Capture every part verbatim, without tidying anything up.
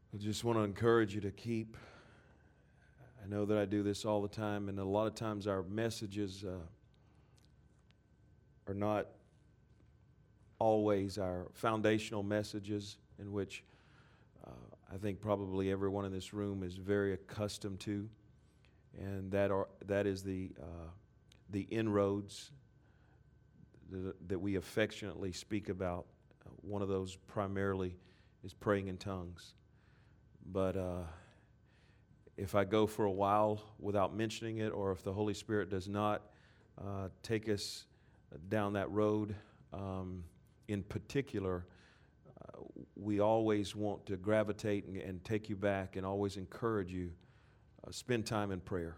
I just want to encourage you to keep, I know that I do this all the time, and a lot of times our messages uh, are not always our foundational messages, in which uh, I think probably everyone in this room is very accustomed to, and that are that is the uh, the inroads that, that we affectionately speak about. Uh, one of those primarily is praying in tongues. But uh, if I go for a while without mentioning it, or if the Holy Spirit does not uh, take us down that road, um, in particular, uh, we always want to gravitate and, and take you back and always encourage you, uh, spend time in prayer.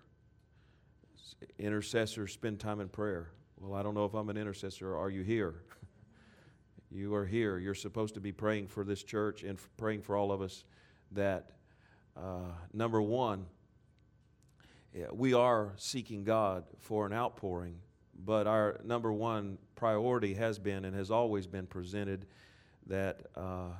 Intercessors spend time in prayer. Well, I don't know if I'm an intercessor. Are you here? You are here. You're supposed to be praying for this church and f- praying for all of us that, uh, number one, yeah, we are seeking God for an outpouring, but our number one priority has been and has always been presented that uh,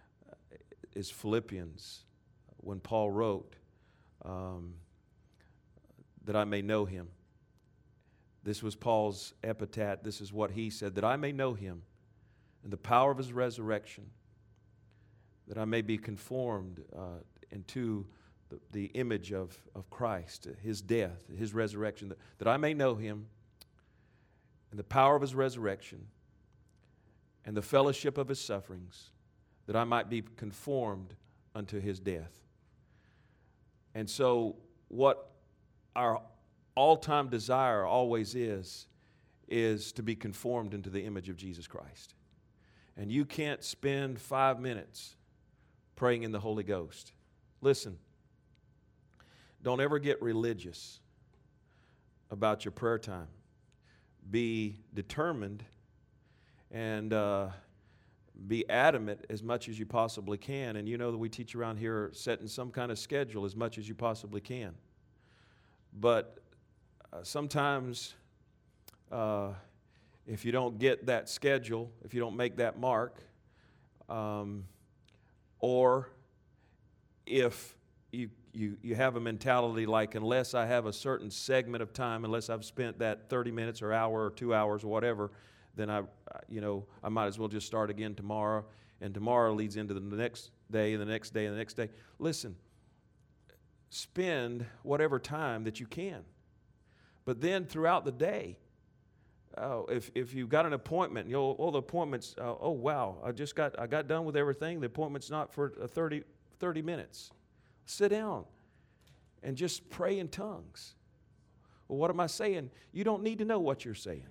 is Philippians, when Paul wrote, um, that I may know him. This was Paul's epitaph. This is what he said, that I may know him and the power of his resurrection, that I may be conformed uh, into the, the image of, of Christ, his death, his resurrection, that, that I may know him and the power of his resurrection and the fellowship of his sufferings, that I might be conformed unto his death. And so what our all-time desire always is, is to be conformed into the image of Jesus Christ. And you can't spend five minutes praying in the Holy Ghost. Listen, don't ever get religious about your prayer time. Be determined and uh, be adamant as much as you possibly can. And you know that we teach around here setting some kind of schedule as much as you possibly can. But uh, sometimes uh, if you don't get that schedule, if you don't make that mark, um, or if you, you you have a mentality like, unless I have a certain segment of time, unless I've spent that thirty minutes or hour or two hours or whatever, then I, you know, I might as well just start again tomorrow. And tomorrow leads into the next day, and the next day, and the next day. Listen, spend whatever time that you can. But then throughout the day, oh, if if you've got an appointment, you know, oh, the appointment's, uh, oh, wow, I just got, I got done with everything. The appointment's not for thirty, thirty minutes. Sit down and just pray in tongues. Well, what am I saying? You don't need to know what you're saying.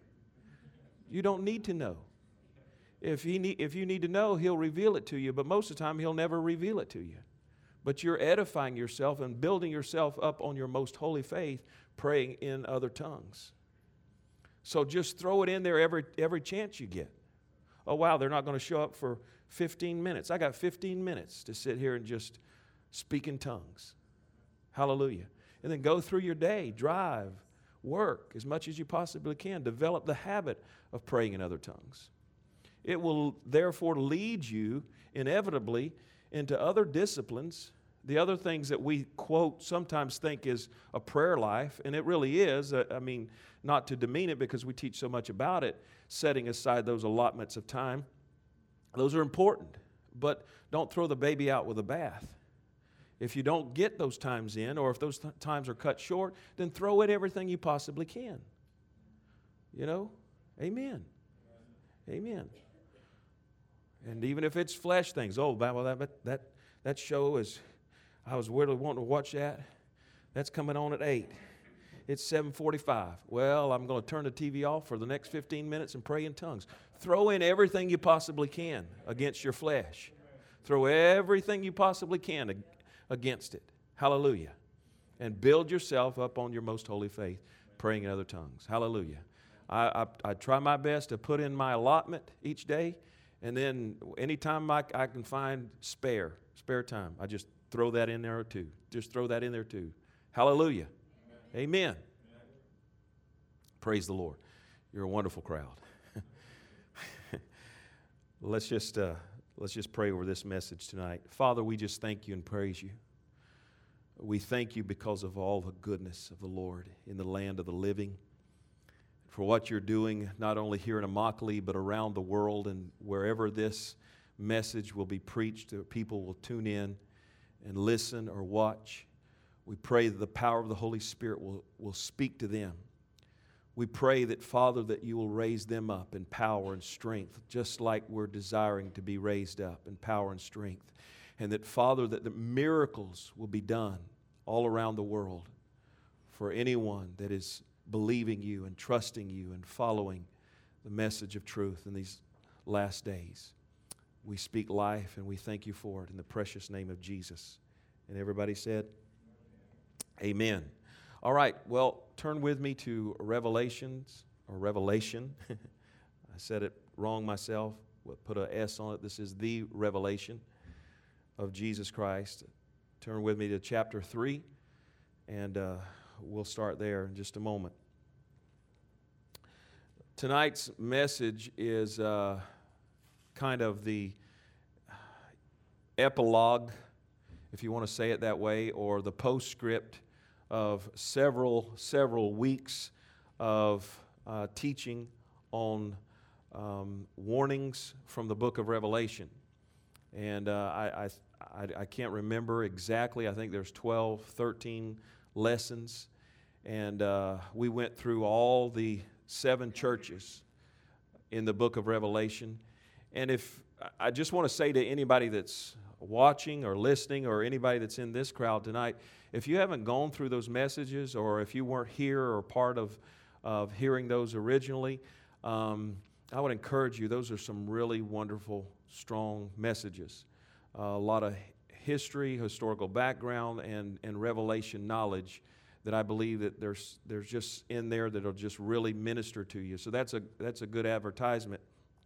You don't need to know. If he need, if you need to know, he'll reveal it to you, but most of the time he'll never reveal it to you. But you're edifying yourself and building yourself up on your most holy faith, praying in other tongues. So just throw it in there every every chance you get. Oh, wow, they're not going to show up for fifteen minutes. I got fifteen minutes to sit here and just speak in tongues. Hallelujah. And then go through your day, drive, work as much as you possibly can. Develop the habit of praying in other tongues. It will therefore lead you inevitably into other disciplines, the other things that we, quote, sometimes think is a prayer life, and it really is. I mean, not to demean it because we teach so much about it, setting aside those allotments of time. Those are important, but don't throw the baby out with the bath. If you don't get those times in, or if those th- times are cut short, then throw in everything you possibly can. You know? Amen. Amen. And even if it's flesh things, oh, well, that that that show is, I was really wanting to watch that. That's coming on at eight. It's seven forty-five. Well, I'm going to turn the T V off for the next fifteen minutes and pray in tongues. Throw in everything you possibly can against your flesh. Throw everything you possibly can ag- against it. Hallelujah. And build yourself up on your most holy faith, praying in other tongues. Hallelujah. I, I, I try my best to put in my allotment each day, and then anytime I, I can find spare, spare time, I just throw that in there too. Just throw that in there too. Hallelujah. Amen. Amen. Amen. Praise the Lord. You're a wonderful crowd. let's just uh, Let's just pray over this message tonight. Father, we just thank you and praise you. We thank you because of all the goodness of the Lord in the land of the living, for what you're doing not only here in Immokalee, but around the world, and wherever this message will be preached, people will tune in and listen or watch. We pray that the power of the Holy Spirit will, will speak to them. We pray that, Father, that you will raise them up in power and strength, just like we're desiring to be raised up in power and strength. And that, Father, that the miracles will be done all around the world for anyone that is believing you and trusting you and following the message of truth in these last days. We speak life and we thank you for it in the precious name of Jesus. And everybody said, amen. All right, well, turn with me to Revelations, or Revelation. I said it wrong myself. We'll put an S on it. This is the revelation of Jesus Christ. Turn with me to chapter three, and uh, we'll start there in just a moment. Tonight's message is uh, kind of the epilogue, if you want to say it that way, or the postscript of several, several weeks of uh, teaching on um, warnings from the book of Revelation. And uh, I, I, I can't remember exactly. I think there's twelve, thirteen lessons. And uh, we went through all the seven churches in the book of Revelation. And if I just want to say to anybody that's watching or listening, or anybody that's in this crowd tonight, if you haven't gone through those messages, or if you weren't here or part of, of hearing those originally, um, I would encourage you. Those are some really wonderful, strong messages. Uh, a lot of history, historical background, and, and revelation knowledge that I believe that there's there's just in there that'll just really minister to you. So that's a that's a good advertisement.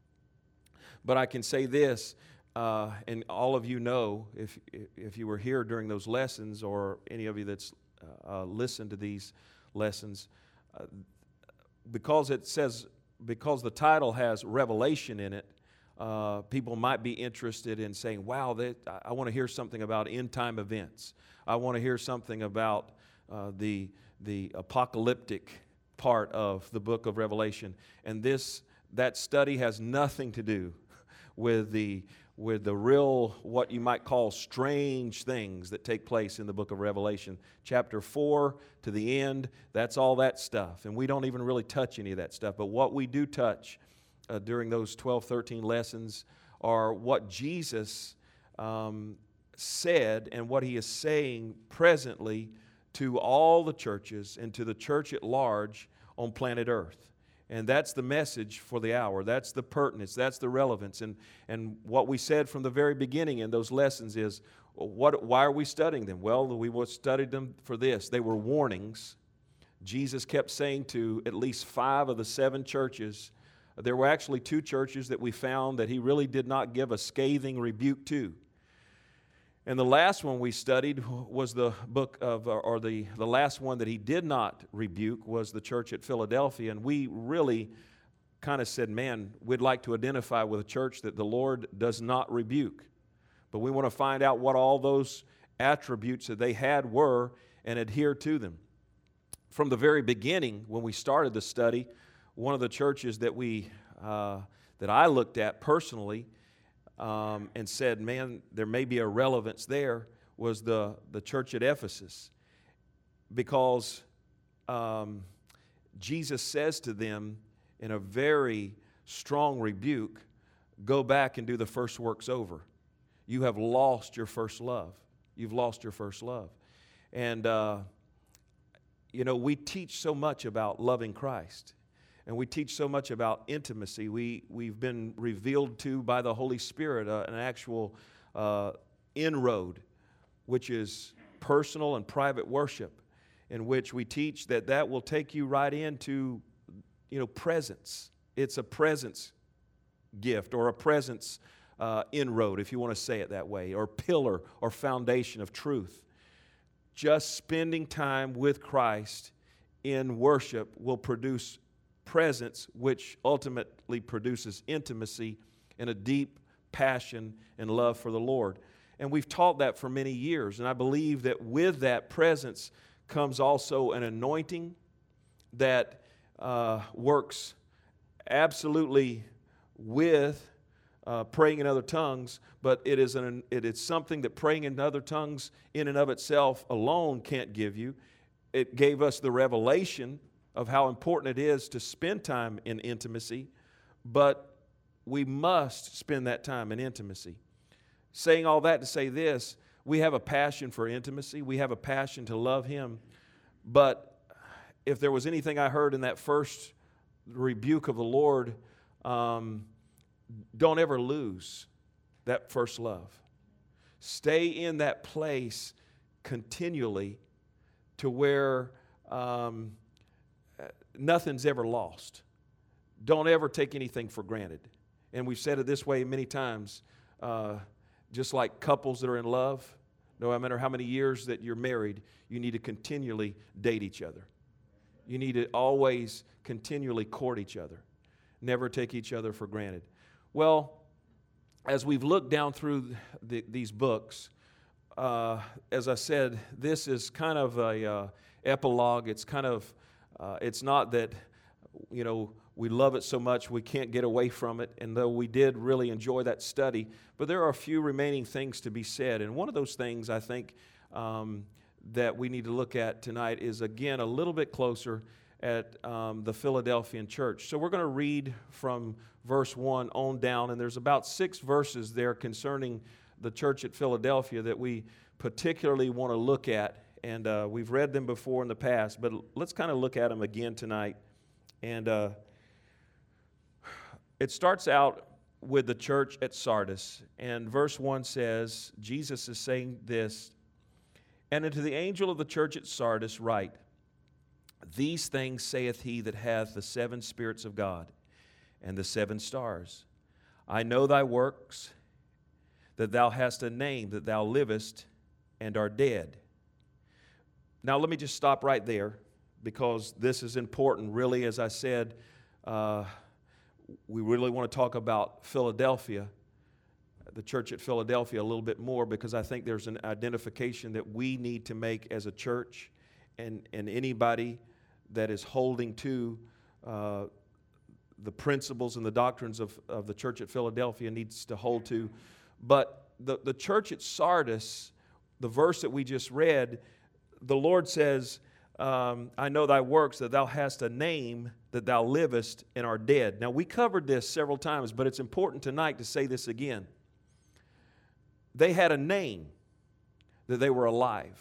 But I can say this, uh, and all of you know, if if you were here during those lessons, or any of you that's uh, listened to these lessons, uh, because it says, because the title has revelation in it, uh, people might be interested in saying, wow, that, I want to hear something about end-time events. I want to hear something about uh, the, the apocalyptic part of the book of Revelation. And this that study has nothing to do with the with the real, what you might call, strange things that take place in the book of Revelation. Chapter four to the end, that's all that stuff. And we don't even really touch any of that stuff. But what we do touch uh, during those twelve, thirteen lessons are what Jesus um, said and what He is saying presently to all the churches and to the church at large on planet Earth. And that's the message for the hour. That's the pertinence. That's the relevance. And, and what we said from the very beginning in those lessons is, what, why are we studying them? Well, we studied them for this. They were warnings. Jesus kept saying to at least five of the seven churches, there were actually two churches that we found that He really did not give a scathing rebuke to. And the last one we studied was the book of, or the, the last one that He did not rebuke was the church at Philadelphia. And we really kind of said, man, we'd like to identify with a church that the Lord does not rebuke. But we want to find out what all those attributes that they had were and adhere to them. From the very beginning, when we started the study, one of the churches that we, uh, that I looked at personally, Um, and said, man, there may be a relevance there, was the, the church at Ephesus. Because um, Jesus says to them in a very strong rebuke, go back and do the first works over. You have lost your first love. You've lost your first love. And, uh, you know, we teach so much about loving Christ. And we teach so much about intimacy. We, we've been revealed to by the Holy Spirit uh, an actual uh, inroad, which is personal and private worship, in which we teach that that will take you right into, you know, presence. It's a presence gift, or a presence uh, inroad, if you want to say it that way, or pillar or foundation of truth. Just spending time with Christ in worship will produce presence, which ultimately produces intimacy and a deep passion and love for the Lord. And we've taught that for many years. And I believe that with that presence comes also an anointing that uh, works absolutely with uh, praying in other tongues, but it is, an, it is something that praying in other tongues in and of itself alone can't give you. It gave us the revelation of how important it is to spend time in intimacy, but we must spend that time in intimacy. Saying all that to say this, we have a passion for intimacy. We have a passion to love Him. But if there was anything I heard in that first rebuke of the Lord, um, don't ever lose that first love. Stay in that place continually to where um, nothing's ever lost. Don't ever take anything for granted. And we've said it this way many times. Uh, Just like couples that are in love, no matter how many years that you're married, you need to continually date each other. You need to always continually court each other. Never take each other for granted. Well, as we've looked down through the, these books, uh, as I said, this is kind of a uh, epilogue. It's kind of, uh, it's not that, you know, we love it so much we can't get away from it, and though we did really enjoy that study, but there are a few remaining things to be said. And one of those things I think um, that we need to look at tonight is, again, a little bit closer at um, the Philadelphian church. So we're going to read from verse one on down, and there's about six verses there concerning the church at Philadelphia that we particularly want to look at, and uh, we've read them before in the past, but let's kind of look at them again tonight. And uh, it starts out with the church at Sardis, and verse one says, Jesus is saying this, "And unto the angel of the church at Sardis write, These things saith he that hath the seven spirits of God and the seven stars. I know thy works, that thou hast a name, that thou livest and art dead." Now let me just stop right there, because this is important. Really, as I said, uh, we really want to talk about Philadelphia, the church at Philadelphia, a little bit more, because I think there's an identification that we need to make as a church, and, and anybody that is holding to uh, the principles and the doctrines of, of the church at Philadelphia needs to hold to. But the, the church at Sardis, the verse that we just read, the Lord says, Um, I know thy works, that thou hast a name, that thou livest and art dead. Now, we covered this several times, but it's important tonight to say this again. They had a name, that they were alive.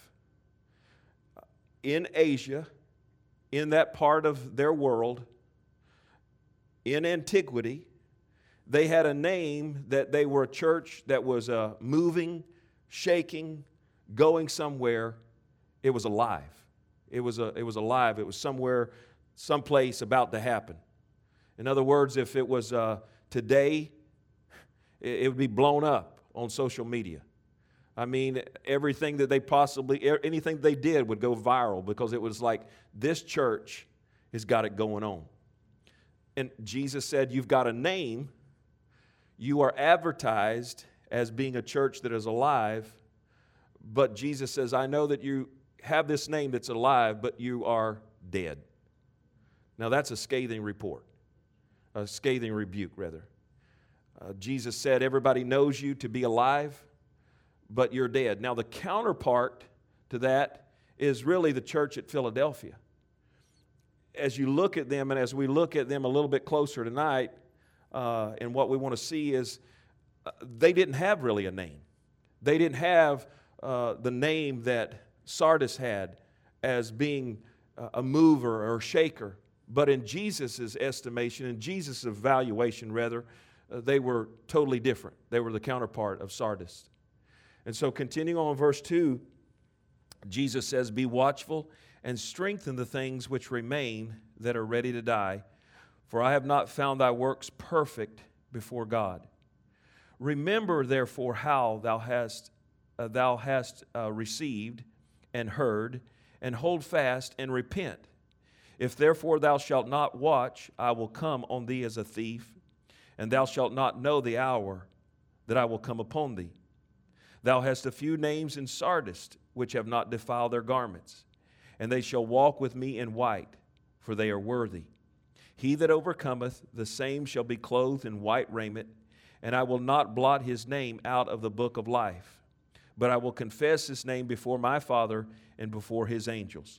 In Asia, in that part of their world, in antiquity, they had a name that they were a church that was uh, moving, shaking, going somewhere. It was alive. It was a, it was alive. It was somewhere, someplace about to happen. In other words, if it was uh, today, it, it would be blown up on social media. I mean, everything that they possibly, anything they did would go viral, because it was like, this church has got it going on. And Jesus said, you've got a name. You are advertised as being a church that is alive. But Jesus says, I know that you have this name that's alive, but you are dead. Now that's a scathing report, a scathing rebuke, rather. Uh, Jesus said, everybody knows you to be alive, but you're dead. Now the counterpart to that is really the church at Philadelphia. As you look at them, and as we look at them a little bit closer tonight, uh, and what we want to see is uh, they didn't have really a name. They didn't have uh, the name that Sardis had as being a mover or shaker. But in Jesus' estimation, in Jesus' evaluation rather, uh, they were totally different. They were the counterpart of Sardis. And so continuing on verse two, Jesus says, be watchful and strengthen the things which remain that are ready to die, for I have not found thy works perfect before God. Remember therefore how thou hast, uh, thou hast uh, received and heard, and hold fast and repent. If therefore thou shalt not watch, I will come on thee as a thief, and thou shalt not know the hour that I will come upon thee. Thou hast a few names in Sardis, which have not defiled their garments, and they shall walk with me in white, for they are worthy. He that overcometh, the same shall be clothed in white raiment, and I will not blot his name out of the book of life, but I will confess his name before my Father and before his angels.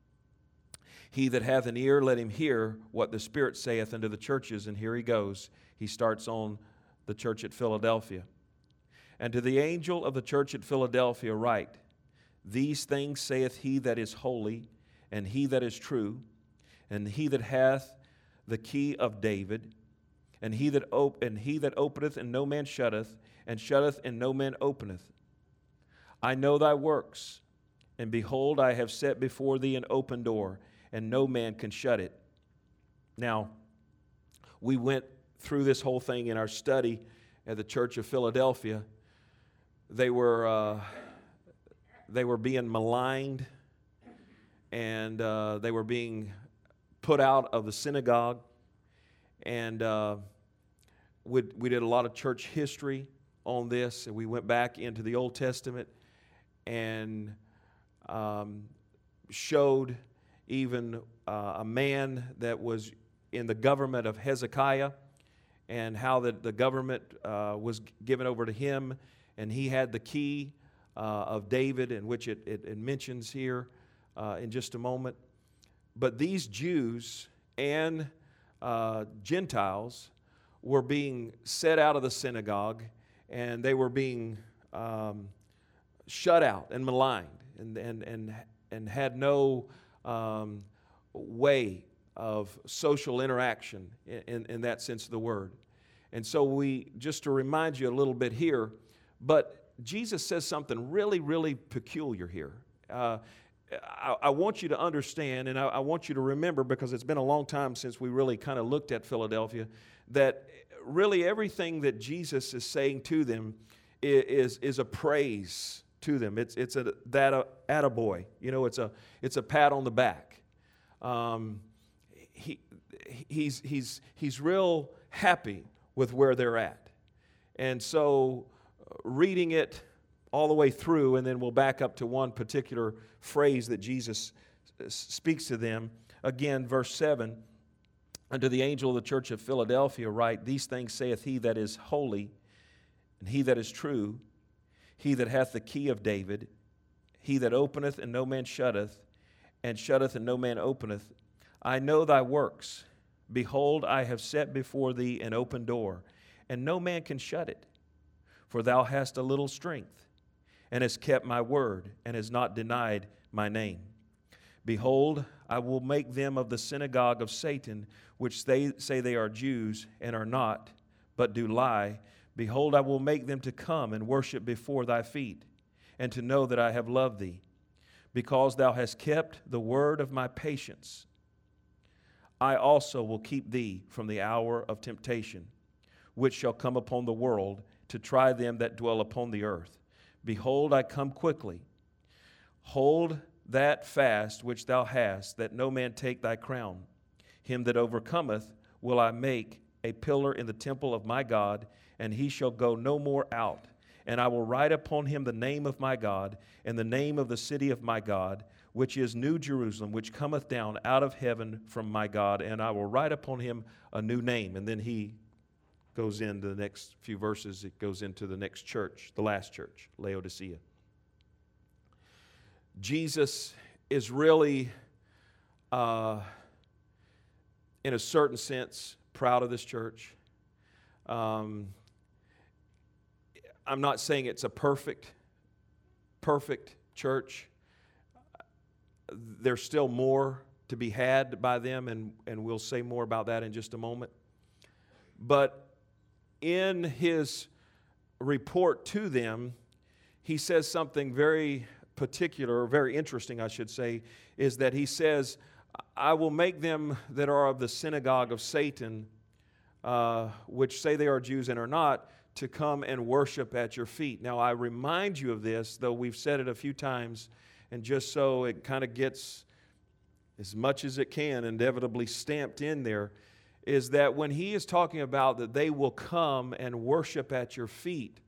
He that hath an ear, let him hear what the Spirit saith unto the churches. And here he goes. He starts on the church at Philadelphia. And to the angel of the church at Philadelphia write, These things saith he that is holy, and he that is true, and he that hath the key of David, and he that op- and he that openeth and no man shutteth, and shutteth and no man openeth. I know thy works, and behold, I have set before thee an open door, and no man can shut it. Now, we went through this whole thing in our study at the Church of Philadelphia. They were uh, they were being maligned, and uh, they were being put out of the synagogue. And uh, we, we did a lot of church history on this, and we went back into the Old Testament and um, showed even uh, a man that was in the government of Hezekiah, and how that the government uh, was given over to him, and he had the key uh, of David, in which it, it, it mentions here uh, in just a moment. But these Jews and uh, Gentiles were being set out of the synagogue, and they were being um, shut out and maligned, and and and, and had no um, way of social interaction in, in, in that sense of the word. And so we, just to remind you a little bit here, but Jesus says something really, really peculiar here. Uh, I, I want you to understand, and I, I want you to remember, because it's been a long time since we really kind of looked at Philadelphia, that really everything that Jesus is saying to them is, is, is a praise to them. It's, it's a that a, attaboy. You know, it's a, it's a pat on the back. Um, he, he's, he's, he's real happy with where they're at. And so reading it all the way through, and then we'll back up to one particular phrase that Jesus speaks to them. Again, verse seven, unto the angel of the church of Philadelphia write, These things saith he that is holy, and he that is true, he that hath the key of David, he that openeth and no man shutteth, and shutteth and no man openeth. I know thy works. Behold, I have set before thee an open door, and no man can shut it. For thou hast a little strength, and hast kept my word, and hast not denied my name. Behold, I will make them of the synagogue of Satan, which they say they are Jews, and are not, but do lie. Behold, I will make them to come and worship before thy feet, and to know that I have loved thee, because thou hast kept the word of my patience. I also will keep thee from the hour of temptation, which shall come upon the world to try them that dwell upon the earth. Behold, I come quickly. Hold that fast which thou hast, that no man take thy crown. Him that overcometh will I make a pillar in the temple of my God, and he shall go no more out. And I will write upon him the name of my God, and the name of the city of my God, which is New Jerusalem, which cometh down out of heaven from my God, and I will write upon him a new name. And then he goes into the next few verses, it goes into the next church, the last church, Laodicea. Jesus is really, uh, in a certain sense, proud of this church. Um, I'm not saying it's a perfect, perfect church. There's still more to be had by them, and, and we'll say more about that in just a moment. But in his report to them, he says something very particular, or very interesting, I should say, is that he says, I will make them that are of the synagogue of Satan, uh, which say they are Jews and are not, to come and worship at your feet. Now, I remind you of this, though we've said it a few times, and just so it kind of gets as much as it can inevitably stamped in there, is that when he is talking about that they will come and worship at your feet,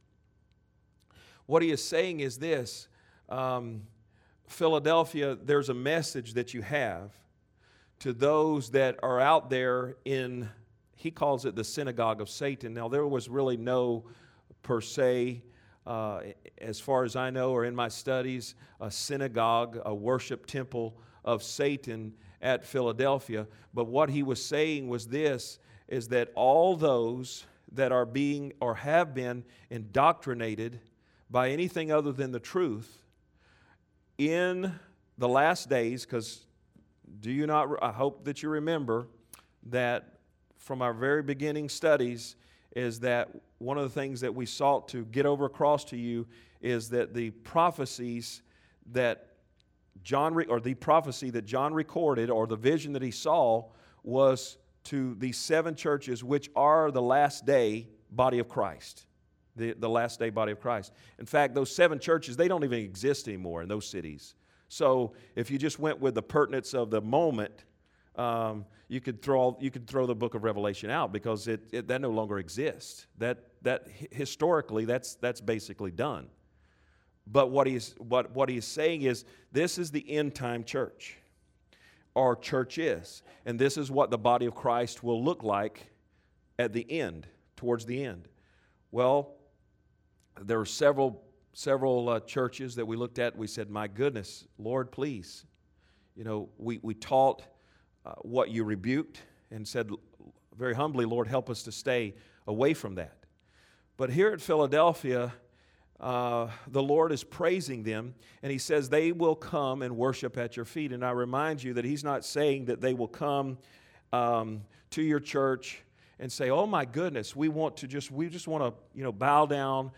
what he is saying is this, um, Philadelphia, there's a message that you have to those that are out there in, he calls it the synagogue of Satan. Now, there was really no, per se, uh, as far as I know or in my studies, a synagogue, a worship temple of Satan at Philadelphia. But what he was saying was this, is that all those that are being or have been indoctrinated by anything other than the truth in the last days, because do you not, I hope that you remember that from our very beginning studies is that one of the things that we sought to get over across to you is that the prophecies that John, or the prophecy that John recorded, or the vision that he saw, was to these seven churches, which are the last day body of Christ. The, the last day body of Christ. In fact, those seven churches, they don't even exist anymore in those cities. So if you just went with the pertinence of the moment, um, you could throw you could throw the book of Revelation out, because it, it that no longer exists. That that historically, that's that's basically done. But what he's what what he's saying is, this is the end time church. Our church is, and this is what the body of Christ will look like at the end, towards the end. Well, there were several several uh, churches that we looked at. We said, "My goodness, Lord, please." You know, we we taught uh, what you rebuked, and said very humbly, "Lord, help us to stay away from that." But here at Philadelphia, uh, the Lord is praising them, and He says they will come and worship at your feet. And I remind you that He's not saying that they will come um, to your church and say, "Oh my goodness, we want to just we just want to you know bow down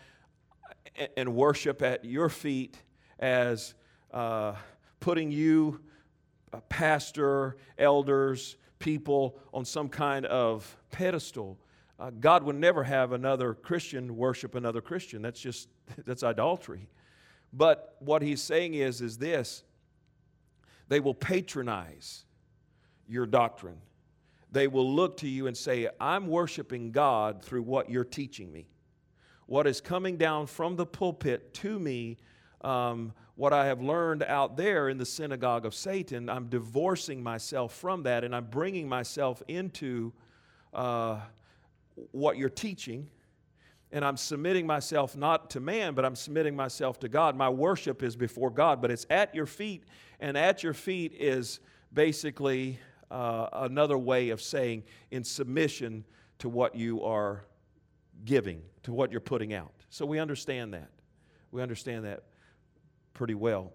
and worship at your feet," as uh, putting you, a pastor, elders, people, on some kind of pedestal. Uh, God would never have another Christian worship another Christian. That's just, that's idolatry. But what he's saying is, is this: they will patronize your doctrine. They will look to you and say, "I'm worshiping God through what you're teaching me. What is coming down from the pulpit to me, um, what I have learned out there in the synagogue of Satan, I'm divorcing myself from that, and I'm bringing myself into uh, what you're teaching, and I'm submitting myself not to man, but I'm submitting myself to God. My worship is before God, but it's at your feet, and at your feet is basically uh, another way of saying in submission to what you are giving, to what you're putting out." So we understand that. We understand that pretty well.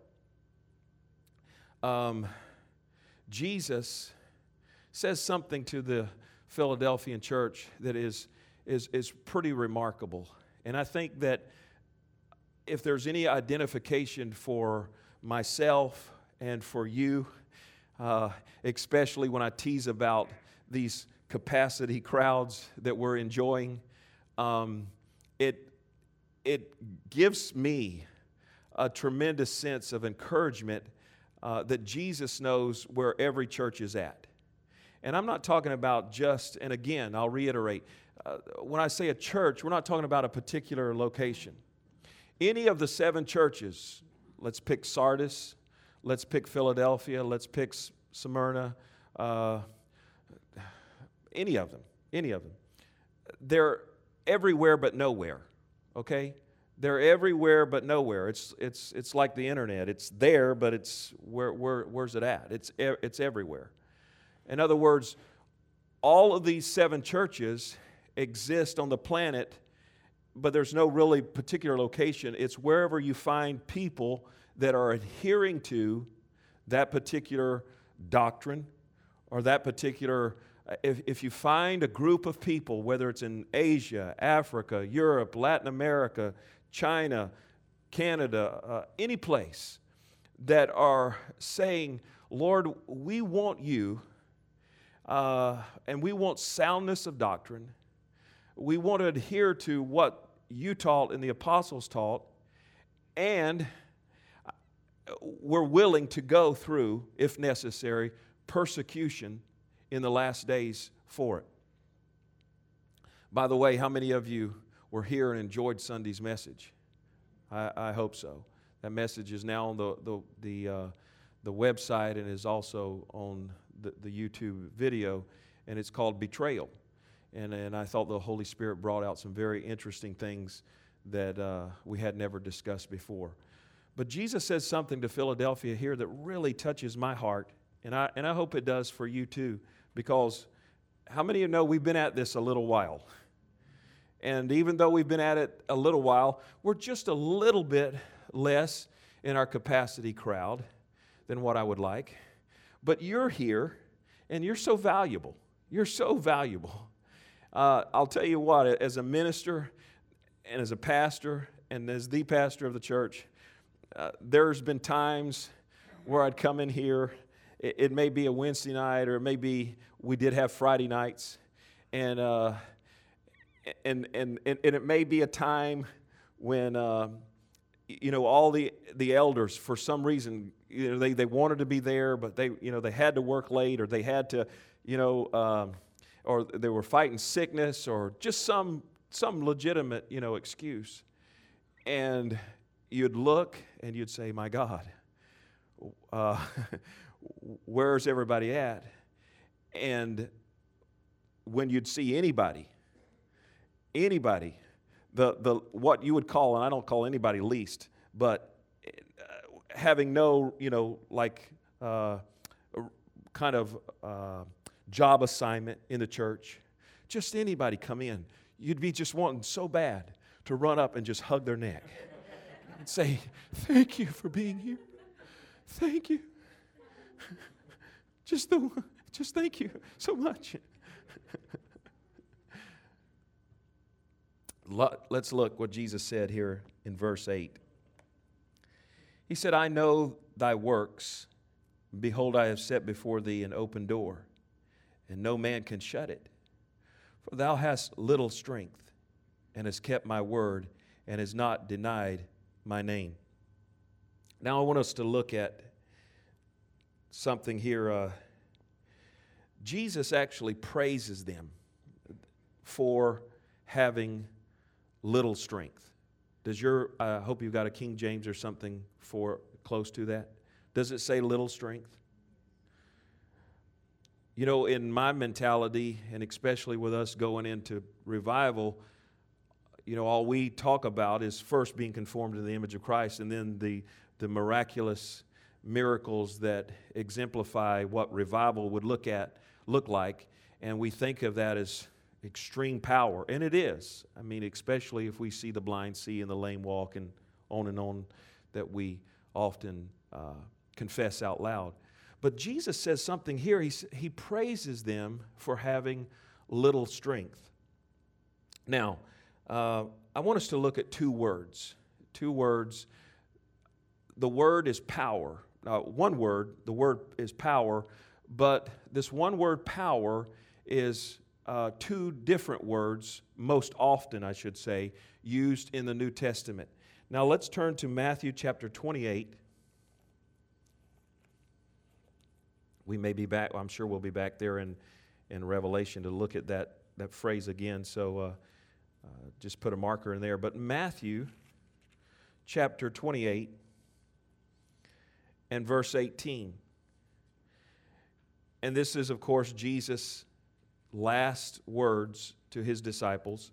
Um, Jesus says something to the Philadelphian church that is, is, is pretty remarkable. And I think that if there's any identification for myself and for you, uh, especially when I tease about these capacity crowds that we're enjoying, Um, it, it gives me a tremendous sense of encouragement uh, that Jesus knows where every church is at. And I'm not talking about just, and again, I'll reiterate, uh, when I say a church, we're not talking about a particular location. Any of the seven churches, let's pick Sardis, let's pick Philadelphia, let's pick Smyrna, uh, any of them, any of them. They're everywhere but nowhere, okay? They're everywhere but nowhere. It's it's it's like the internet. It's there, but it's where where where's it at? It's it's everywhere. In other words, all of these seven churches exist on the planet, but there's no really particular location. It's wherever you find people that are adhering to that particular doctrine or that particular. If, if you find a group of people, whether it's in Asia, Africa, Europe, Latin America, China, Canada, uh, any place that are saying, "Lord, we want you, uh, and we want soundness of doctrine. We want to adhere to what you taught and the apostles taught, and we're willing to go through, if necessary, persecution in the last days for it." By the way, how many of you were here and enjoyed Sunday's message? I, I hope so. That message is now on the the the, uh, the website and is also on the, the YouTube video, and it's called Betrayal. And, and I thought the Holy Spirit brought out some very interesting things that uh, we had never discussed before. But Jesus says something to Philadelphia here that really touches my heart, and I and I hope it does for you too, because how many of you know we've been at this a little while? And even though we've been at it a little while, we're just a little bit less in our capacity crowd than what I would like. But you're here, and you're so valuable. You're so valuable. Uh, I'll tell you what, as a minister and as a pastor and as the pastor of the church, uh, there's been times where I'd come in here. It, it may be a Wednesday night, or it may be we did have Friday nights, and uh, and, and and and it may be a time when uh, you know all the the elders, for some reason, you know they they wanted to be there, but they you know they had to work late, or they had to you know. Um, or they were fighting sickness, or just some some legitimate, you know, excuse. And you'd look and you'd say, my God, uh, where's everybody at? And when you'd see anybody, anybody, the the what you would call, and I don't call anybody least, but uh, having no, you know, like uh, kind of uh, job assignment in the church, just anybody come in, you'd be just wanting so bad to run up and just hug their neck and say, thank you for being here. Thank you. Just the, just thank you so much. Let's look what Jesus said here in verse eight. He said, I know thy works. Behold, I have set before thee an open door, and no man can shut it. For thou hast little strength, and hast kept my word, and hast not denied my name. Now I want us to look at something here. Uh, Jesus actually praises them for having little strength. Does your, I uh, hope you've got a King James or something for close to that. Does it say little strength? You know, in my mentality, and especially with us going into revival, you know, all we talk about is first being conformed to the image of Christ, and then the, the miraculous miracles that exemplify what revival would look at, look like, and we think of that as extreme power, and it is. I mean, especially if we see the blind see and the lame walk, and on and on, that we often uh, confess out loud. But Jesus says something here. He, he praises them for having little strength. Now, uh, I want us to look at two words. Two words. The word is power. Uh, one word, the word is power, but this one word power is uh, two different words, most often, I should say, used in the New Testament. Now, let's turn to Matthew chapter twenty-eight. We may be back, I'm sure we'll be back there in, in Revelation to look at that, that phrase again, so uh, uh, just put a marker in there. But Matthew chapter twenty-eight and verse eighteen. And this is, of course, Jesus' last words to his disciples.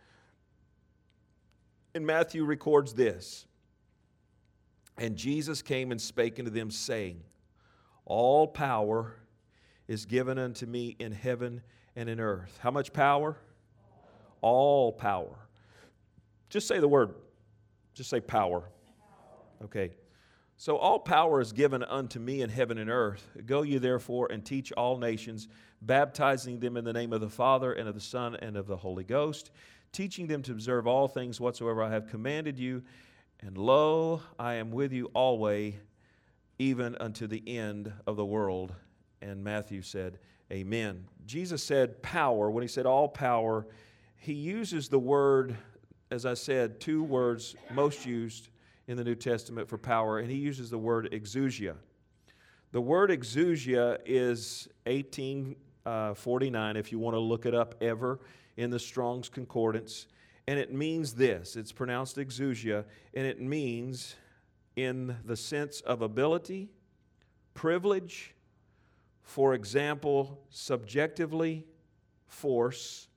And Matthew records this. And Jesus came and spake unto them, saying, all power is given unto me in heaven and in earth. How much power? All power. Just say the word. Just say power. Okay. So all power is given unto me in heaven and earth. Go ye therefore and teach all nations, baptizing them in the name of the Father and of the Son and of the Holy Ghost, teaching them to observe all things whatsoever I have commanded you. And lo, I am with you always, even unto the end of the world. And Matthew said, amen. Jesus said power. When he said all power, he uses the word, as I said, two words most used in the New Testament for power, and he uses the word exousia. The word exousia is eighteen forty-nine, if you want to look it up ever. in the Strong's Concordance. And it means this. It's pronounced exousia, and it means in the sense of ability, privilege, for example, subjectively, force,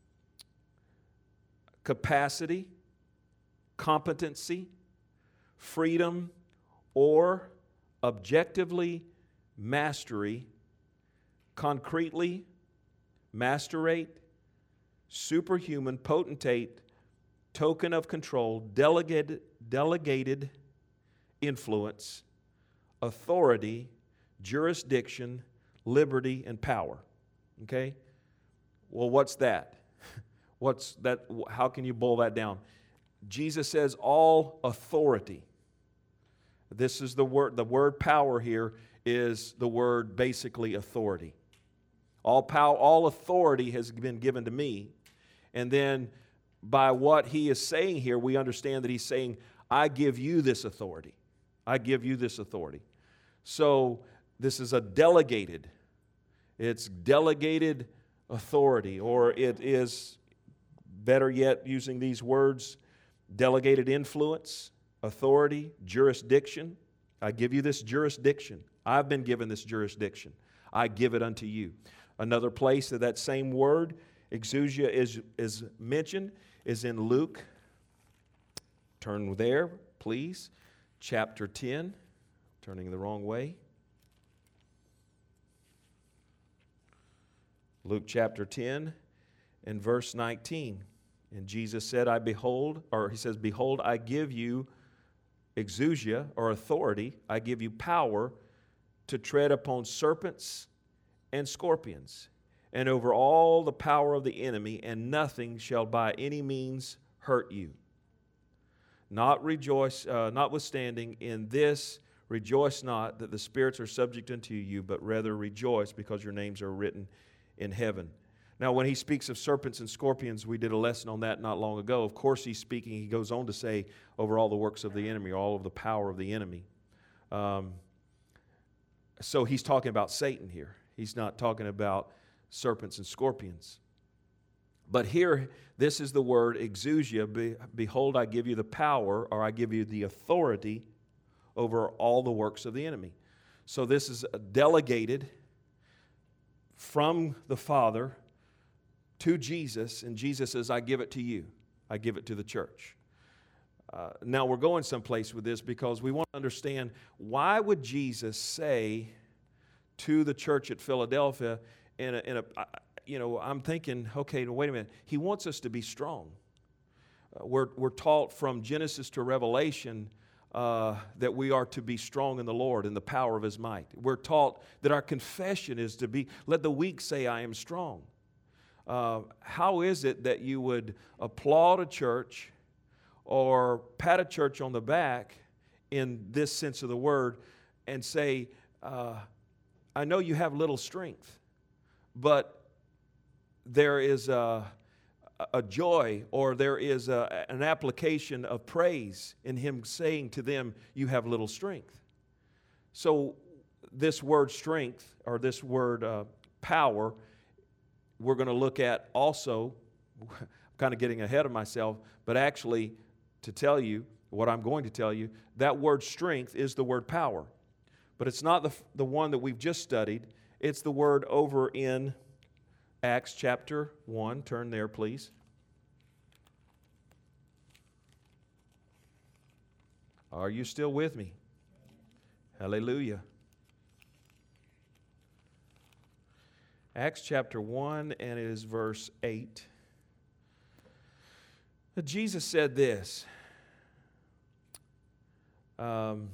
capacity, competency, freedom, or objectively, mastery, concretely, masterate, superhuman, potentate, token of control, delegated, delegated influence, authority, jurisdiction, liberty, and power. Okay? Well, what's that? What's that? How can you boil that down? Jesus says all authority. This is the word, the word power here is the word basically authority. All power, all authority has been given to me. And then by what he is saying here, we understand that he's saying, I give you this authority. I give you this authority. So this is a delegated. It's delegated authority, or it is, better yet, using these words, delegated influence, authority, jurisdiction. I give you this jurisdiction. I've been given this jurisdiction. I give it unto you. Another place that that same word, exousia, is, is mentioned is in Luke. Turn there, please. Chapter ten. Turning the wrong way. Luke chapter ten and verse nineteen. And Jesus said, I behold, or he says, behold, I give you exousia, or authority. I give you power to tread upon serpents and scorpions, and over all the power of the enemy, and nothing shall by any means hurt you. Not rejoice, uh, notwithstanding, in this rejoice not that the spirits are subject unto you, but rather rejoice because your names are written in heaven. Now, when he speaks of serpents and scorpions, we did a lesson on that not long ago. Of course, he's speaking, he goes on to say, over all the works of the enemy, all of the power of the enemy. Um, so he's talking about Satan here. He's not talking about serpents and scorpions. But here, this is the word exousia. Be, behold, I give you the power, or I give you the authority over all the works of the enemy. So this is delegated from the Father to Jesus, and Jesus says, I give it to you. I give it to the church. Uh, now, we're going someplace with this because we want to understand, why would Jesus say to the church at Philadelphia, in a, in a you know, I'm thinking, okay, wait a minute. He wants us to be strong. Uh, we're, we're taught from Genesis to Revelation uh, that we are to be strong in the Lord and the power of His might. We're taught that our confession is to be, let the weak say, I am strong. Uh, how is it that you would applaud a church or pat a church on the back in this sense of the word and say, uh, I know you have little strength, but there is a, a joy, or there is a, an application of praise in him saying to them, you have little strength. So this word strength, or this word uh, power, we're going to look at also, I'm kind of getting ahead of myself, but actually to tell you what I'm going to tell you, that word strength is the word power. But it's not the, the one that we've just studied. It's the word over in Acts chapter one. Turn there, please. Are you still with me? Hallelujah. Acts chapter one, and it is verse eight. Jesus said this. Um,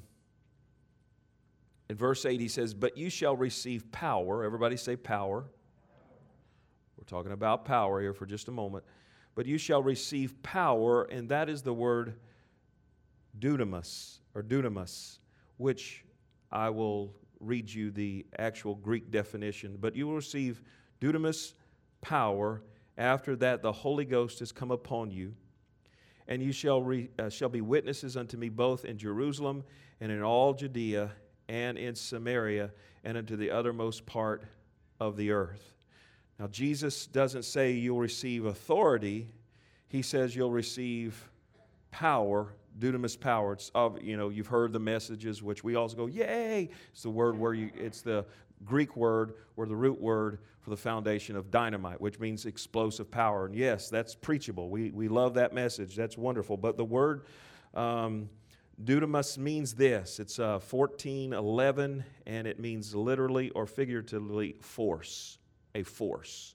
in verse eight, he says, but you shall receive power. Everybody say power. We're talking about power here for just a moment. But you shall receive power, and that is the word dunamis, or dunamis, which I will read you the actual Greek definition. But you will receive dunamis power. After that, the Holy Ghost has come upon you, and you shall re, uh, shall be witnesses unto me both in Jerusalem and in all Judea and in Samaria and unto the uttermost part of the earth. Now, Jesus doesn't say you'll receive authority. He says you'll receive power, dunamis power. It's of, you know, you've heard the messages, which we also go, yay! It's the word where you, it's the Greek word or the root word for the foundation of dynamite, which means explosive power. And yes, that's preachable. We we love that message. That's wonderful. But the word um, dunamis means this. It's uh, fourteen eleven, and it means literally or figuratively force, a force.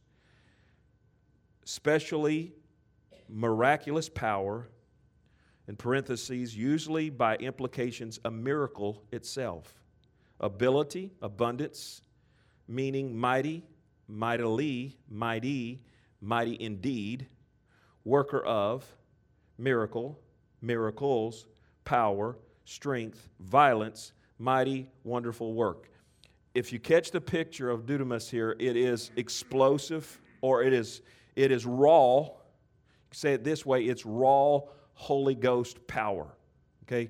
Especially miraculous power, in parentheses, usually by implications, a miracle itself. Ability, abundance, meaning mighty, mightily, mighty, mighty indeed, worker of, miracle, miracles, power, strength, violence, mighty, wonderful work. If you catch the picture of dunamis here, it is explosive, or it is it is raw. Say it this way, it's raw Holy Ghost power. Okay?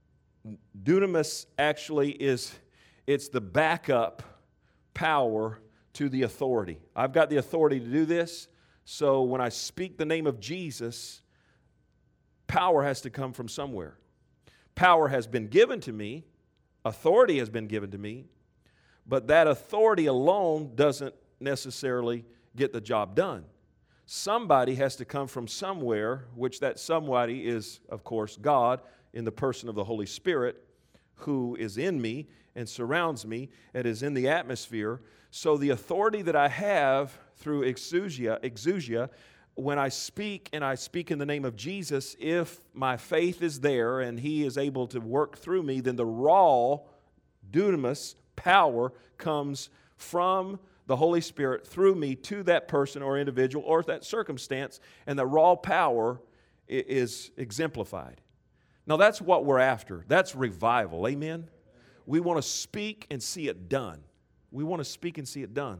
Dunamis actually is, it's the backup power to the authority. I've got the authority to do this, so when I speak the name of Jesus, power has to come from somewhere. Power has been given to me, authority has been given to me, but that authority alone doesn't necessarily get the job done. Somebody has to come from somewhere, which that somebody is, of course, God in the person of the Holy Spirit, who is in me and surrounds me and is in the atmosphere. So the authority that I have through exousia, exousia, when I speak and I speak in the name of Jesus, if my faith is there and He is able to work through me, then the raw dunamis power comes from the Holy Spirit through me to that person or individual or that circumstance, and the raw power is exemplified. Now that's what we're after. That's revival. Amen? We want to speak and see it done. We want to speak and see it done.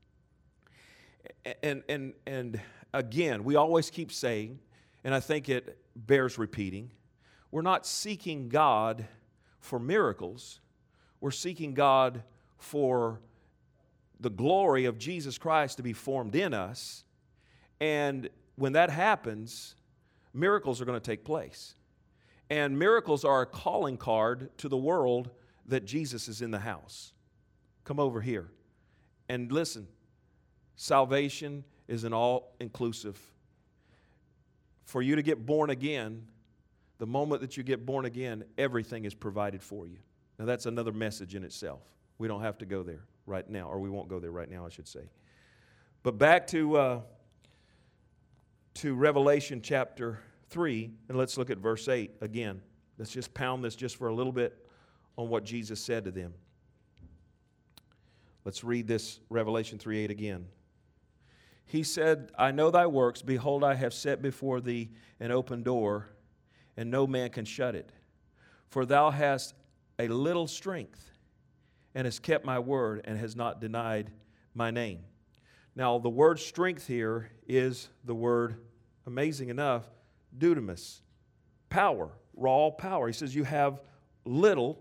And, and, and again, we always keep saying, and I think it bears repeating, we're not seeking God for miracles. We're seeking God for the glory of Jesus Christ to be formed in us. And when that happens, miracles are going to take place. And miracles are a calling card to the world that Jesus is in the house. Come over here. And listen, salvation is an all-inclusive. For you to get born again, the moment that you get born again, everything is provided for you. Now that's another message in itself. We don't have to go there right now, or we won't go there right now, I should say. But back to uh, to Revelation chapter three, and let's look at verse eight again. Let's just pound this just for a little bit on what Jesus said to them. Let's read this Revelation three eight again. He said, I know thy works. Behold, I have set before thee an open door, and no man can shut it. For thou hast a little strength, and has kept my word, and has not denied my name. Now, the word strength here is the word, amazing enough, dunamis, power, raw power. He says you have little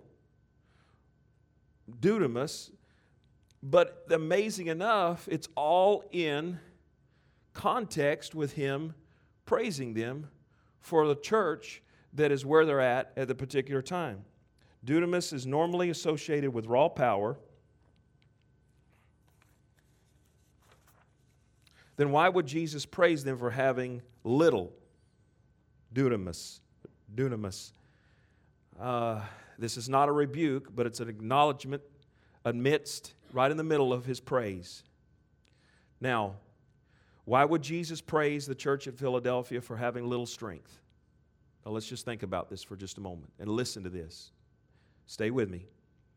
dunamis, but amazing enough, it's all in context with him praising them for the church that is where they're at at the particular time. Dunamis is normally associated with raw power. Then why would Jesus praise them for having little dunamis? Dunamis. Uh, this is not a rebuke, but it's an acknowledgement amidst, right in the middle of his praise. Now, why would Jesus praise the church at Philadelphia for having little strength? Now, let's just think about this for just a moment and listen to this. Stay with me.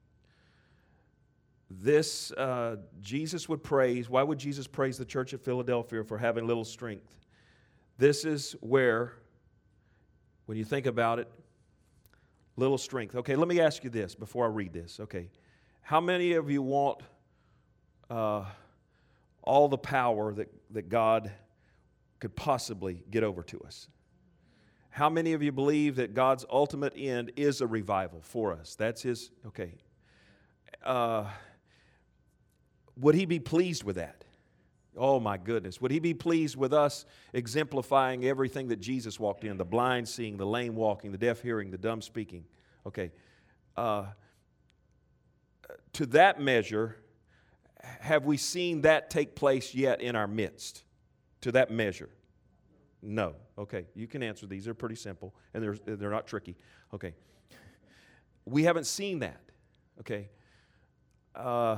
This, uh, Jesus would praise, why would Jesus praise the church at Philadelphia for having little strength? This is where, when you think about it, little strength. Okay, let me ask you this before I read this. Okay, how many of you want uh, all the power that, that God could possibly get over to us? How many of you believe that God's ultimate end is a revival for us? That's His, okay. Uh, would He be pleased with that? Oh my goodness. Would he be pleased with us exemplifying everything that Jesus walked in? The blind seeing, the lame walking, the deaf hearing, the dumb speaking. Okay. Uh, to that measure, have we seen that take place yet in our midst? To that measure? No. Okay. You can answer these. They're pretty simple and they're, they're not tricky. Okay. We haven't seen that. Okay. Uh,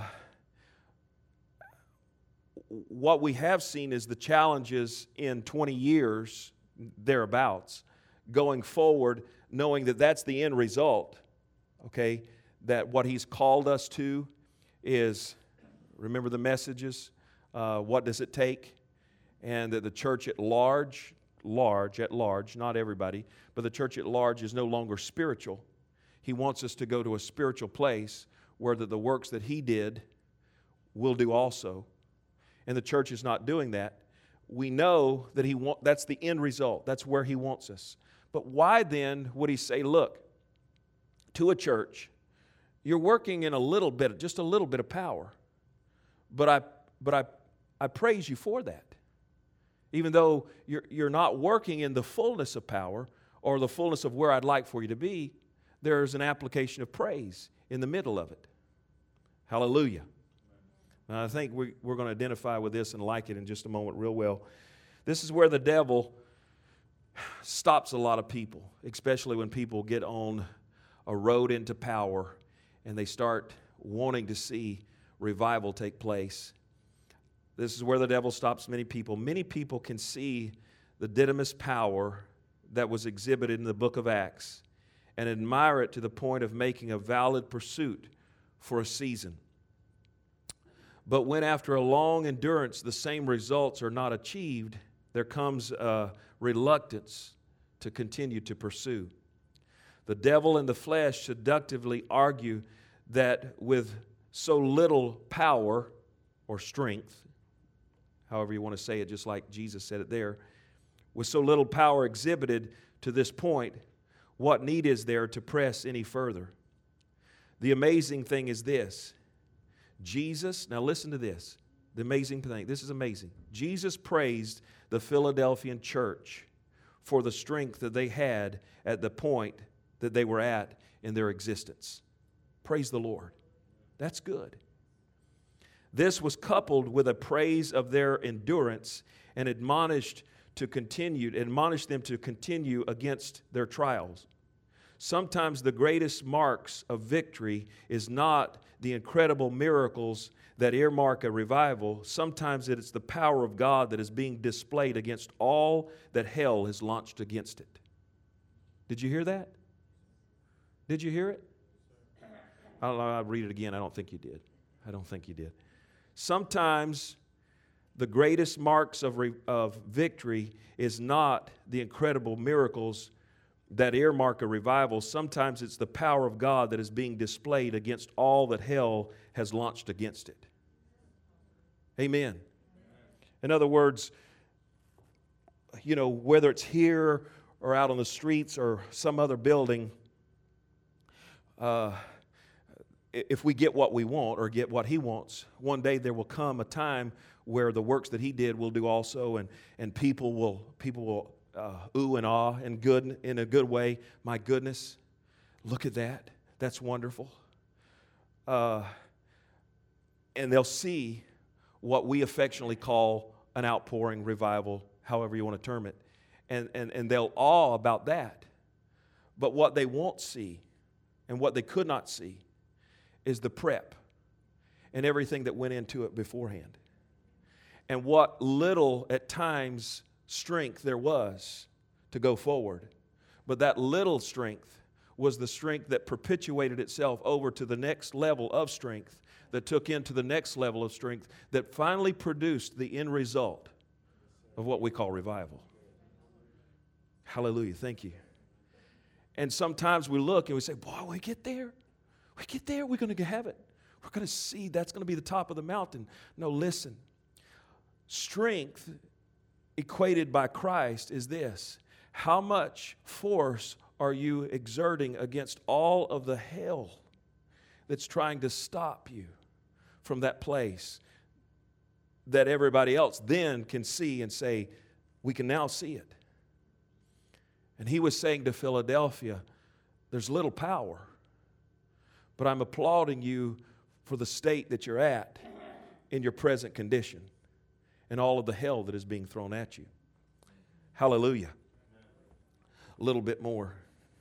what we have seen is the challenges in twenty years, thereabouts, going forward, knowing that that's the end result, okay, that what He's called us to is, remember the messages, uh, what does it take? And that the church at large, large, at large, not everybody, but the church at large is no longer spiritual. He wants us to go to a spiritual place where the, the works that He did will do also. And the church is not doing that. We know that he want, that's the end result. That's where He wants us. But why then would He say, look, to a church, you're working in a little bit, just a little bit of power, but I, but I, I praise you for that. Even though you're, you're not working in the fullness of power or the fullness of where I'd like for you to be, there's an application of praise in the middle of it. Hallelujah. Now, I think we, we're going to identify with this and like it in just a moment real well. This is where the devil stops a lot of people, especially when people get on a road into power and they start wanting to see revival take place. This is where the devil stops many people. Many people can see the dynamis power that was exhibited in the book of Acts and admire it to the point of making a valid pursuit for a season. But when after a long endurance the same results are not achieved, there comes a reluctance to continue to pursue. The devil in the flesh seductively argue that with so little power or strength, however you want to say it, just like Jesus said it there, with so little power exhibited to this point, what need is there to press any further? The amazing thing is this. Jesus, now listen to this, the amazing thing, this is amazing. Jesus praised the Philadelphian church for the strength that they had at the point that they were at in their existence. Praise the Lord. That's good. This was coupled with a praise of their endurance and admonished to continue, admonished them to continue against their trials. Sometimes the greatest marks of victory is not the incredible miracles that earmark a revival. Sometimes it's the power of God that is being displayed against all that hell has launched against it. Did you hear that? Did you hear it? I don't know, I'll read it again. I don't think you did. I don't think you did. Sometimes the greatest marks of, re, of victory is not the incredible miracles that earmark a revival. Sometimes it's the power of God that is being displayed against all that hell has launched against it. Amen. In other words, you know, whether it's here or out on the streets or some other building, uh, if we get what we want or get what He wants, one day there will come a time where the works that He did will do also, and, and people will people will uh, ooh and ah and good in a good way. My goodness, look at that. That's wonderful. Uh, and they'll see what we affectionately call an outpouring, revival, however you want to term it. And, and, and they'll awe about that. But what they won't see and what they could not see is the prep and everything that went into it beforehand. And what little, at times, strength there was to go forward. But that little strength was the strength that perpetuated itself over to the next level of strength, that took into the next level of strength, that finally produced the end result of what we call revival. Hallelujah. Thank you. And sometimes we look and we say, boy, when we get there, we get there, we're going to have it. We're going to see that's going to be the top of the mountain. No, listen. Strength equated by Christ is this. How much force are you exerting against all of the hell that's trying to stop you from that place that everybody else then can see and say, we can now see it. And he was saying to Philadelphia, there's little power, but I'm applauding you for the state that you're at in your present condition and all of the hell that is being thrown at you. Hallelujah. A little bit more.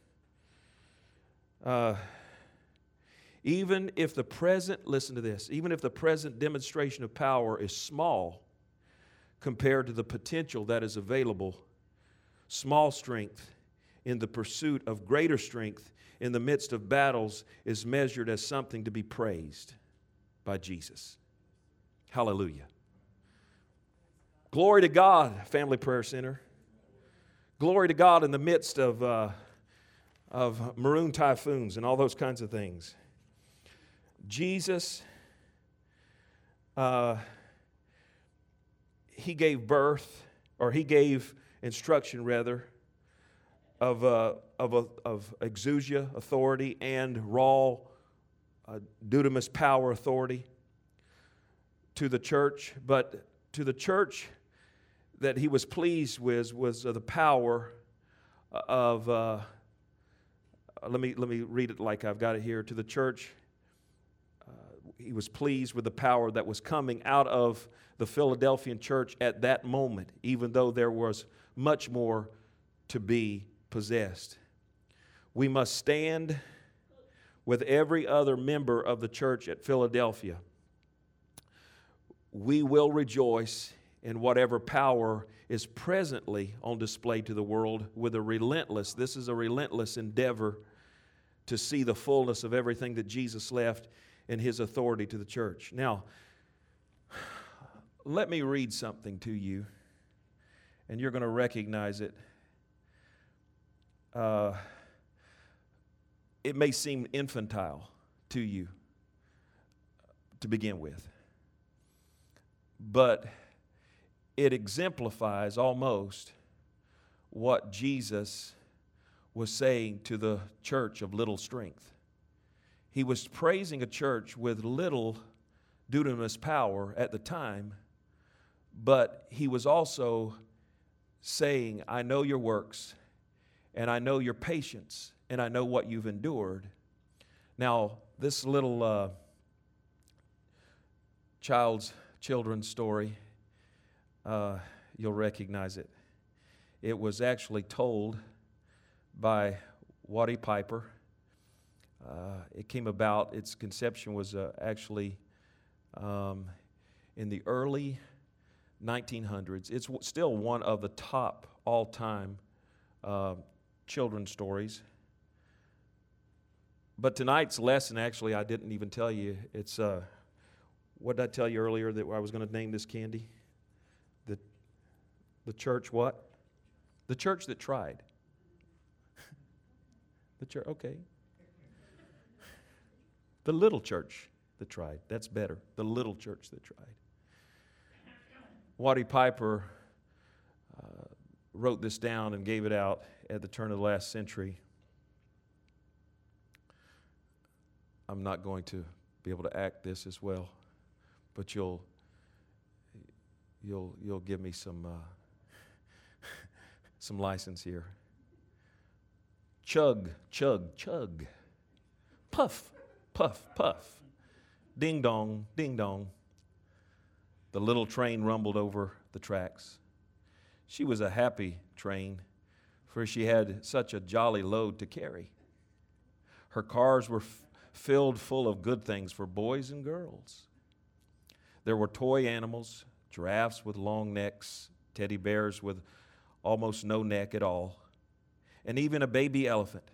Uh, even if the present, listen to this, even if the present demonstration of power is small compared to the potential that is available, small strength in the pursuit of greater strength in the midst of battles is measured as something to be praised by Jesus. Hallelujah. Glory to God, Family Prayer Center. Glory to God in the midst of, uh, of maroon typhoons and all those kinds of things. Jesus, uh, he gave birth, or he gave instruction rather, of, uh, of, uh, of exousia authority and raw uh, dunamis power authority to the church. But to the church that he was pleased with was uh, the power of, uh, let me, let me read it like I've got it here. To the church, uh, he was pleased with the power that was coming out of the Philadelphian church at that moment, even though there was much more to be possessed. We must stand with every other member of the church at Philadelphia. We will rejoice in whatever power is presently on display to the world with a relentless, this is a relentless endeavor to see the fullness of everything that Jesus left in his authority to the church. Now, let me read something to you, and you're going to recognize it. Uh, it may seem infantile to you to begin with, but it exemplifies almost what Jesus was saying to the church of little strength. He was praising a church with little dunamis power at the time, but he was also saying, I know your works, and I know your patience, and I know what you've endured. Now, this little uh, child's children's story, uh, you'll recognize it. It was actually told by Waddy Piper. Uh, it came about, its conception was uh, actually um, in the early nineteen hundreds. It's w- still one of the top all-time uh, children's stories. But tonight's lesson, actually, I didn't even tell you. It's, uh, what did I tell you earlier that I was going to name this candy? The, the church what? The church that tried. The church, okay. The little church that tried. That's better. The little church that tried. Waddy Piper uh, wrote this down and gave it out at the turn of the last century. I'm not going to be able to act this as well, but you'll you'll you'll give me some uh, some license here. Chug, chug, chug. Puff, puff, puff. Ding dong, ding dong. The little train rumbled over the tracks. She was a happy train, for she had such a jolly load to carry. Her cars were f- filled full of good things for boys and girls. There were toy animals, giraffes with long necks, teddy bears with almost no neck at all, and even a baby elephant.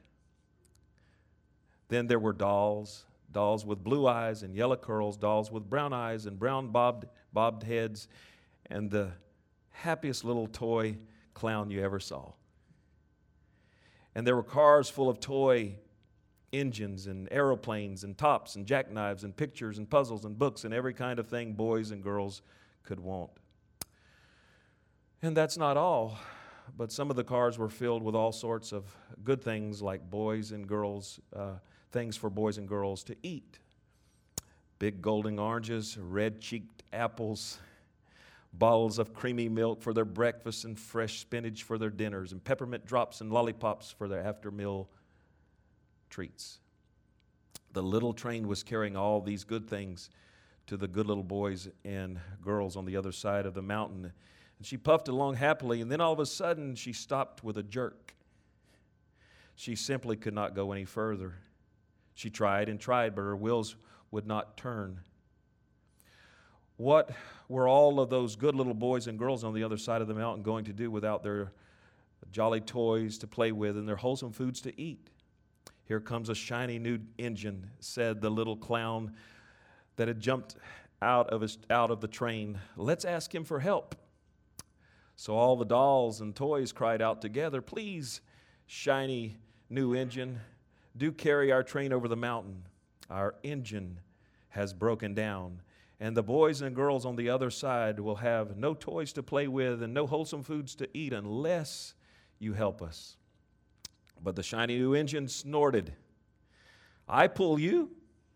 Then there were dolls, dolls with blue eyes and yellow curls, dolls with brown eyes and brown bobbed, bobbed heads, and the happiest little toy clown you ever saw. And there were cars full of toy engines and aeroplanes and tops and jackknives and pictures and puzzles and books and every kind of thing boys and girls could want. And that's not all, but some of the cars were filled with all sorts of good things like boys and girls, uh, things for boys and girls to eat. Big golden oranges, red-cheeked apples, bottles of creamy milk for their breakfast and fresh spinach for their dinners and peppermint drops and lollipops for their after-meal treats. The little train was carrying all these good things to the good little boys and girls on the other side of the mountain. And she puffed along happily, and then all of a sudden she stopped with a jerk. She simply could not go any further. She tried and tried, but her wheels would not turn. What were all of those good little boys and girls on the other side of the mountain going to do without their jolly toys to play with and their wholesome foods to eat? Here comes a shiny new engine, said the little clown that had jumped out of his, out of the train. Let's ask him for help. So all the dolls and toys cried out together, please, shiny new engine, do carry our train over the mountain. Our engine has broken down, and the boys and girls on the other side will have no toys to play with and no wholesome foods to eat unless you help us. But the shiny new engine snorted. I pull you?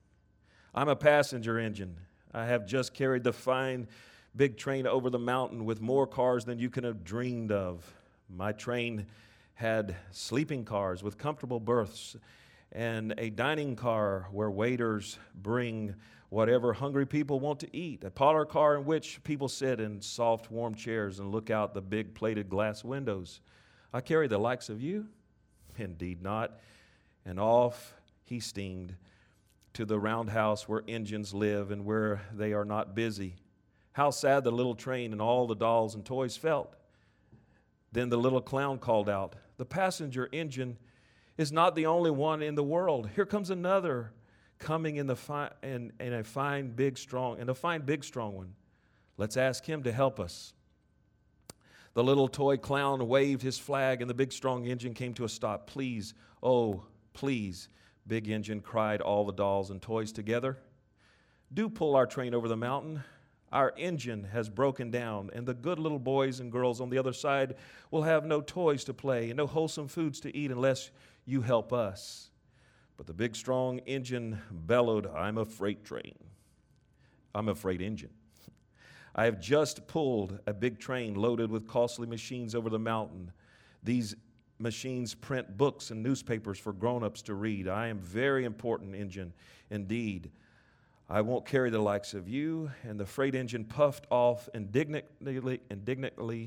I'm a passenger engine. I have just carried the fine big train over the mountain with more cars than you can have dreamed of. My train had sleeping cars with comfortable berths and a dining car where waiters bring whatever hungry people want to eat, a parlor car in which people sit in soft, warm chairs and look out the big plated glass windows. I carry the likes of you? Indeed not. And off he steamed to the roundhouse where engines live and where they are not busy. How sad the little train and all the dolls and toys felt. Then the little clown called out, the passenger engine is not the only one in the world. Here comes another coming in the fi- in, in a fine, big, strong, and a fine, big, strong one. Let's ask him to help us. The little toy clown waved his flag, and the big, strong engine came to a stop. Please, oh, please, big engine, cried all the dolls and toys together. Do pull our train over the mountain. Our engine has broken down, and the good little boys and girls on the other side will have no toys to play and no wholesome foods to eat unless you help us. But the big, strong engine bellowed, I'm a freight train. I'm a freight engine. I have just pulled a big train loaded with costly machines over the mountain. These machines print books and newspapers for grown-ups to read. I am very important engine indeed. I won't carry the likes of you. And the freight engine puffed off indignantly, indignantly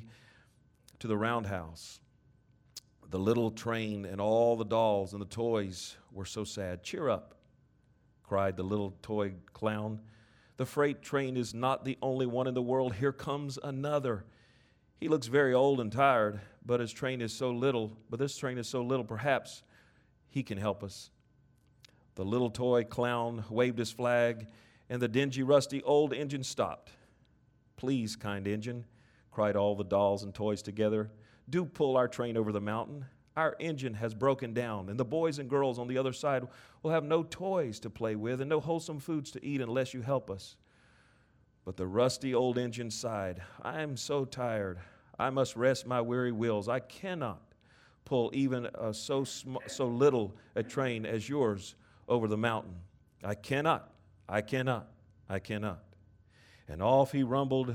to the roundhouse. The little train and all the dolls and the toys were so sad. Cheer up, cried the little toy clown. The freight train is not the only one in the world. Here comes another. He looks very old and tired, but his train is so little, but this train is so little, perhaps he can help us. The little toy clown waved his flag, and the dingy, rusty old engine stopped. Please, kind engine, cried all the dolls and toys together, do pull our train over the mountain. Our engine has broken down, and the boys and girls on the other side will have no toys to play with and no wholesome foods to eat unless you help us. But the rusty old engine sighed, I am so tired. I must rest my weary wheels. I cannot pull even a so sm- so little a train as yours over the mountain. I cannot, I cannot, I cannot. And off he rumbled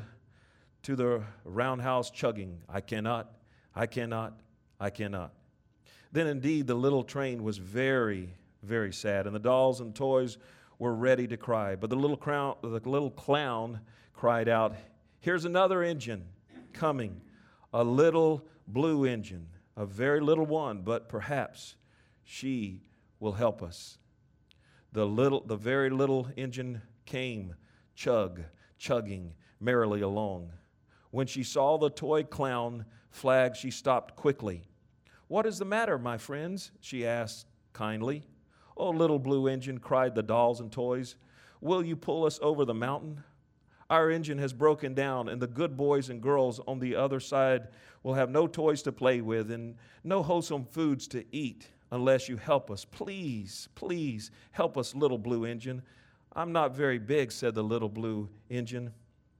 to the roundhouse chugging, I cannot, I cannot, I cannot. Then indeed the little train was very, very sad, and the dolls and toys were ready to cry. But the little, crown, the little clown cried out, here's another engine coming, a little blue engine, a very little one, but perhaps she will help us. The little, the very little engine came, chug, chugging merrily along. When she saw the toy clown flag, she stopped quickly. What is the matter, my friends? She asked kindly. Oh, little blue engine, cried the dolls and toys, will you pull us over the mountain? Our engine has broken down, and the good boys and girls on the other side will have no toys to play with and no wholesome foods to eat unless you help us. Please, please help us, little blue engine. I'm not very big, said the little blue engine.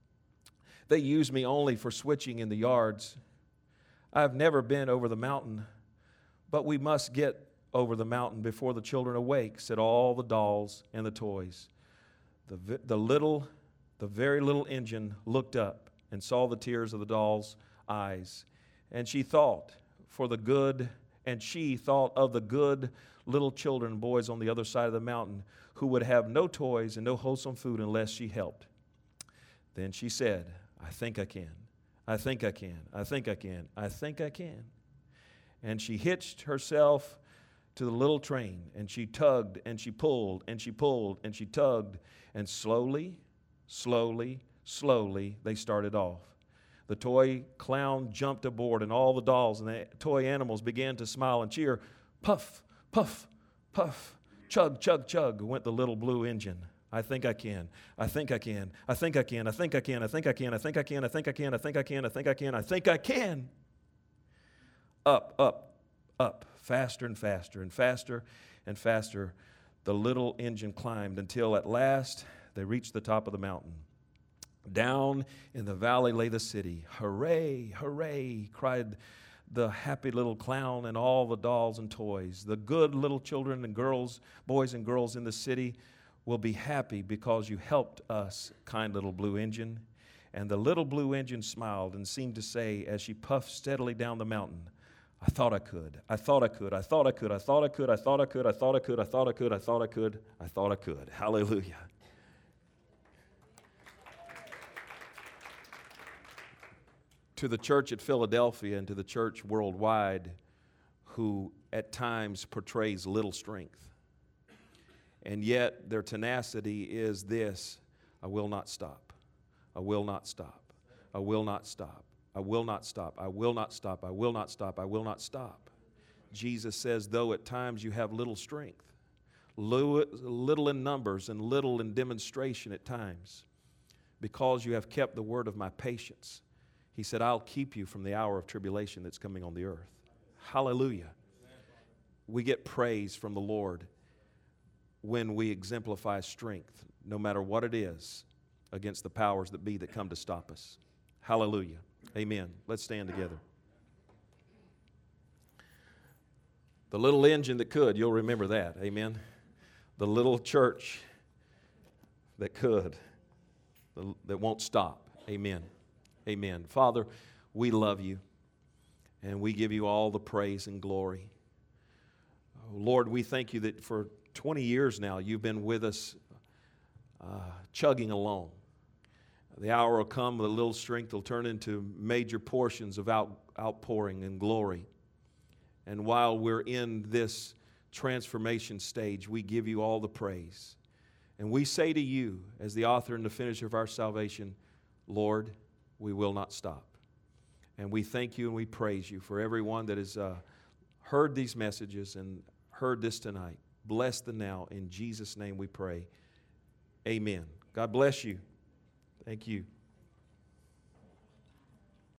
They use me only for switching in the yards. I've never been over the mountain, but we must get over the mountain before the children awake, said all the dolls and the toys. The, the little, the very little engine looked up and saw the tears of the doll's eyes. And she thought for the good, and she thought of the good little children and boys on the other side of the mountain who would have no toys and no wholesome food unless she helped. Then she said, I think I can. I think I can. I think I can. I think I can. And she hitched herself to the little train, and she tugged, and she pulled, and she pulled, and she tugged, and slowly, slowly, slowly, they started off. The toy clown jumped aboard, and all the dolls and the toy animals began to smile and cheer. Puff, puff, puff, chug, chug, chug went the little blue engine. I think I can. I think I can. I think I can. I think I can. I think I can. I think I can. I think I can. I think I can. I think I can. I think I can. Up, up, up, faster and faster and faster and faster. The little engine climbed until at last they reached the top of the mountain. Down in the valley lay the city. Hooray, hooray, cried the happy little clown and all the dolls and toys. The good little children and girls, boys and girls in the city will be happy because you helped us, kind little blue engine. And the little blue engine smiled and seemed to say as she puffed steadily down the mountain, I thought I could, I thought I could, I thought I could, I thought I could, I thought I could, I thought I could, I thought I could, I thought I could, I thought I could. Hallelujah. To the church at Philadelphia and to the church worldwide who at times portrays little strength, and yet their tenacity is this: I will not stop, I will not stop, I will not stop, I will not stop, I will not stop, I will not stop, I will not stop. Jesus says, though at times you have little strength, little in numbers and little in demonstration at times, because you have kept the word of my patience, he said, I'll keep you from the hour of tribulation that's coming on the earth. Hallelujah. We get praise from the Lord when we exemplify strength, no matter what it is, against the powers that be that come to stop us. Hallelujah. Amen. Let's stand together. The little engine that could, you'll remember that. Amen. The little church that could, that won't stop. Amen. Amen. Father, we love you, and we give you all the praise and glory. Lord, we thank you that for twenty years now you've been with us, uh, chugging along. The hour will come, the little strength will turn into major portions of out, outpouring and glory. And while we're in this transformation stage, we give you all the praise. And we say to you, as the author and the finisher of our salvation, Lord, we will not stop. And we thank you and we praise you for everyone that has uh, heard these messages and heard this tonight. Bless them now. In Jesus' name we pray. Amen. God bless you. Thank you.